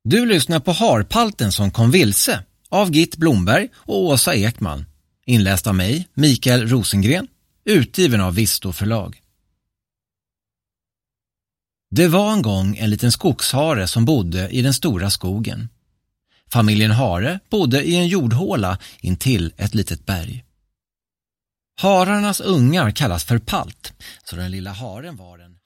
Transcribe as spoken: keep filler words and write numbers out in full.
Du lyssnar på Harpalten som kom vilse av Gitt Blomberg och Åsa Ekman. Inläst av mig, Mikael Rosengren, utgiven av Visto förlag. Det var en gång en liten skogshare som bodde i den stora skogen. Familjen Hare bodde i en jordhåla intill ett litet berg. Hararnas ungar kallas för palt, så den lilla haren var en